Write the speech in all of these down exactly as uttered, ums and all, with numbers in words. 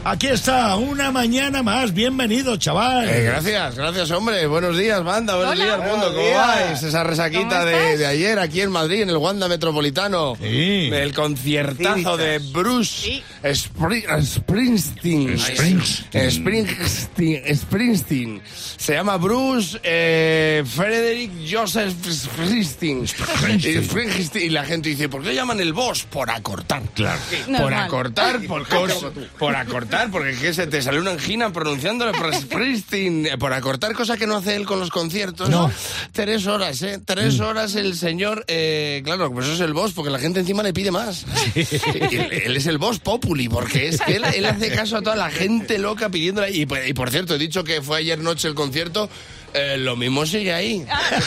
Aquí está, una mañana más. Bienvenido, chaval. Eh, gracias, gracias, hombre. Buenos días, banda. Buenos Hola. días, mundo. ¿Cómo vais? Esa resaquita de, de ayer aquí en Madrid, en el Wanda Metropolitano. Sí. El conciertazo de Bruce Sí. Spri- Springsteen. Springsteen. Springsteen. Springsteen. Se llama Bruce eh, Frederick Joseph Springsteen. Springsteen. Y Springsteen. Y la gente dice, ¿por qué llaman el boss? Por acortar. Claro. Por Normal. acortar, por, cos- por acortar, porque ¿qué se te sale una angina pronunciándolo por Springsteen? Por acortar, cosa que no hace él con los conciertos. No. Tres horas, ¿eh? Tres horas el señor, eh, claro, pues eso es el boss, porque la gente encima le pide más. Él, él es el boss populi, porque es que él, él hace caso a toda la gente loca pidiéndole. Y, y por cierto, he dicho que fue ayer noche el concierto. Eh, lo mismo sigue ahí.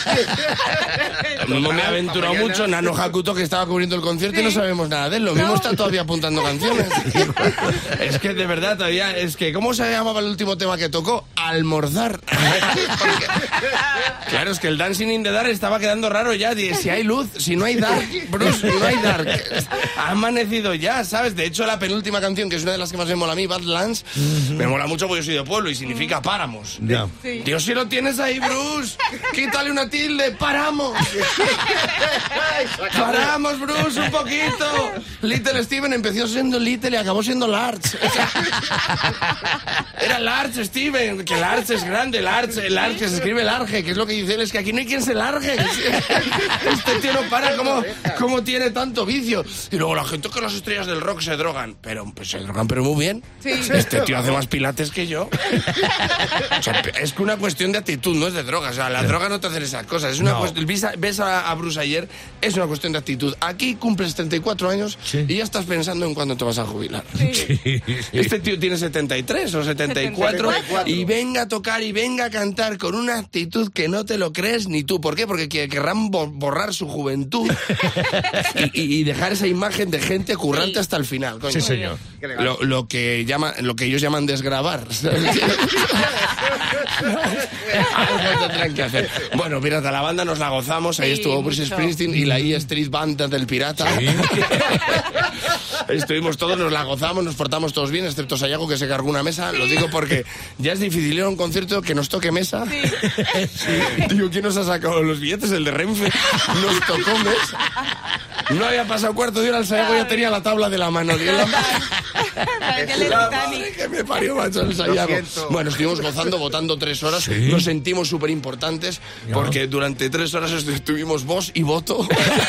Lo mismo me ha aventurado mucho Nano Hakuto, que estaba cubriendo el concierto, y no sabemos nada de él. Lo mismo No. está todavía apuntando canciones. Es que de verdad todavía, es que ¿cómo se llamaba el último tema que tocó? Almorzar. Porque- claro, es que el Dancing in the Dark estaba quedando raro ya. Dije, si hay luz, si no hay dark, Bruce, no hay dark. Ha amanecido ya, ¿sabes? De hecho, la penúltima canción, que es una de las que más me mola a mí, Badlands, me mola mucho porque yo soy de pueblo y significa páramos. Ya. Sí. Dios, si lo tienes ahí, Bruce, quítale una tilde, paramos. Paramos, Bruce, un poquito. Little Steven empezó siendo Little y acabó siendo Large. O sea, era Large, Steven, que Large es grande, Large, Large, que se escribe large, que es lo que dice él, es que aquí no hay quien se largue. Este tío no para, ¿cómo, cómo tiene tanto vicio? Y luego la gente con las estrellas del rock se drogan, pero pues se drogan, pero muy bien. Sí. Este tío hace más pilates que yo. O sea, es que una cuestión de actitud, no es de drogas. O sea, la droga no te hace esas cosas. Es una No. cuestión, ves a, ves a- a Bruce ayer, es una cuestión de actitud. Aquí cumples treinta y cuatro años Sí. y ya estás pensando en cuándo te vas a jubilar. Sí. Este tío tiene setenta y tres o setenta y cuatro setenta y cuatro. y venga a tocar y venga a cantar con una actitud que no te lo crees ni tú. ¿Por qué? Porque que- querrán bo- borrar su juventud y, y- y dejar esa imagen de gente currante hasta el final. Coño. Sí, señor. Lo, lo que llama, lo que ellos llaman desgravar. Algo tendrán que hacer. Bueno, Pirata, la banda nos la gozamos. Ahí Sí, estuvo Bruce mucho. Springsteen y la E Street Band del Pirata. Estuvimos todos, nos la gozamos, nos portamos todos bien, excepto Sayago, que se cargó una mesa. Lo digo porque ya es difícil ir a un concierto que nos toque mesa. Digo, ¿quién nos ha sacado los billetes? El de Renfe. Nos tocó mesa. No había pasado cuarto de hora, el Sayago ya tenía la tabla de la mano. Digo, la- Parecía el la Titanic. madre que me parió, macho, el Sayago. Bueno, estuvimos gozando, votando tres horas. Sí. Nos sentimos súper importantes Ya. porque durante tres horas estuvimos voz y voto.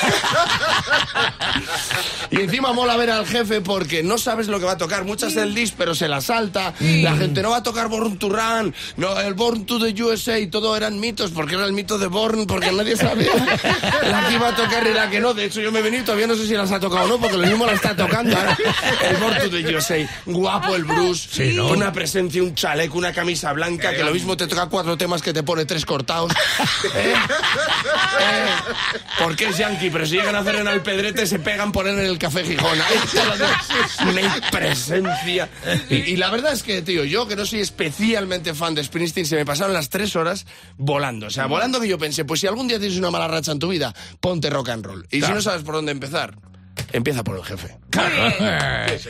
Y encima mola ver al jefe porque no sabes lo que va a tocar. Muchas del disc, pero se la salta. La gente no va a tocar Born to Run, no, el Born to the U S A, todo eran mitos porque era el mito de Born, porque nadie sabía la que iba a tocar y la que no. De hecho, yo me he venido, todavía no sé si las ha tocado o no, porque lo mismo la está tocando ahora. El Born to the U S A, guapo el Bruce, Sí, ¿no? con una presencia, un chaleco, una camisa blanca, que lo mismo te toca cuatro temas que te pone tres cortados. ¿Eh? Eh, porque es yankee, pero si llegan a hacer en Alpedrete se pegan por él en el Café Gijón. Una presencia. Y, y la verdad es que, tío, yo que no soy especialmente fan de Springsteen, se me pasaron las tres horas volando. O sea, volando que yo pensé, pues si algún día tienes una mala racha en tu vida, ponte rock and roll. Y Claro. si no sabes por dónde empezar, empieza por el jefe. Claro.